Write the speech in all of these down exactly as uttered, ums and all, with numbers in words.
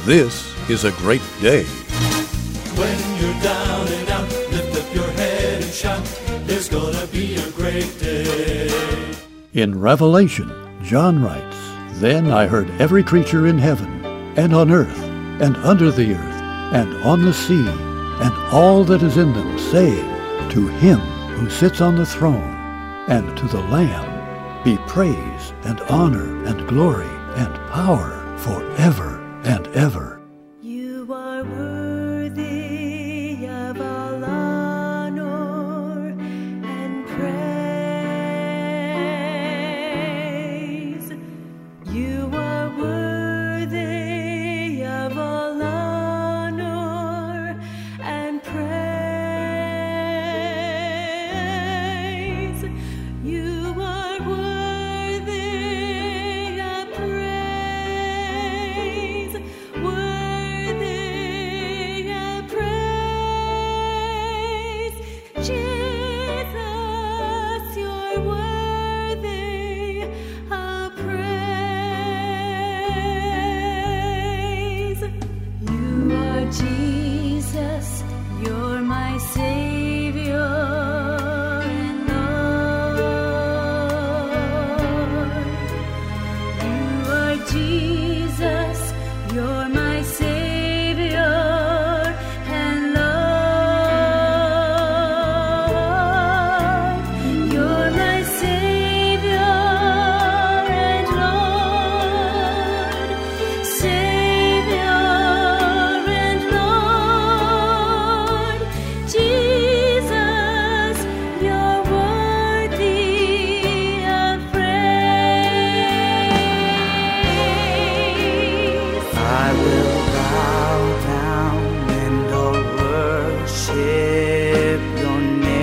this is a great day. When you're down and out, lift up your head and shout, there's gonna be a great day. In Revelation, John writes, "Then I heard every creature in heaven, and on earth, and under the earth, and on the sea, and all that is in them, saying, To him who sits on the throne, and to the Lamb, be praise, and honor, and glory, and power, forever and ever." You are worthy of all honor and praise. You are worthy of all honor and praise. You are worthy of praise. Worthy of praise. Jesus, you're worthy of praise. You are Jesus, you're my Savior and Lord. You are Jesus, you're my Savior and Lord. You're my Savior and Lord. Savior and Lord. Jesus, you're worthy of praise. I will bow down and I'll worship your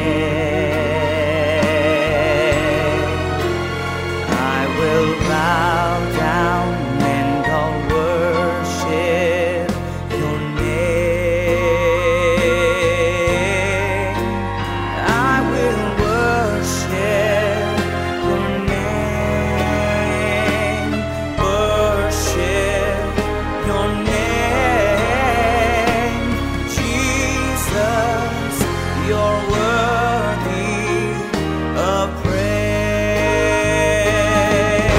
name. I will bow down and I'll worship your name. I will worship your name. Worship your name. Jesus, you're worthy of praise.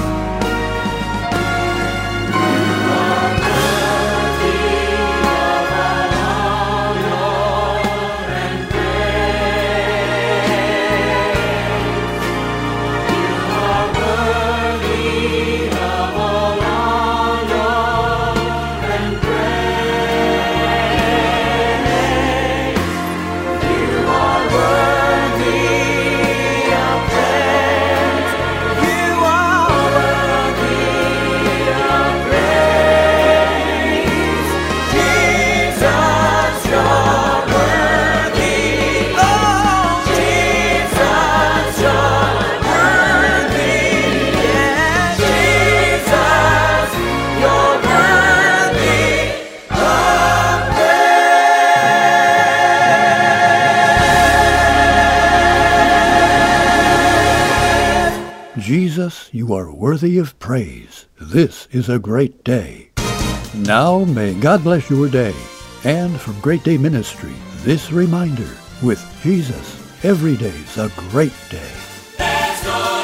Jesus, you are worthy of praise. This is a great day. Now may God bless your day. And from Great Day Ministry, this reminder, with Jesus, every day's a great day. Let's go!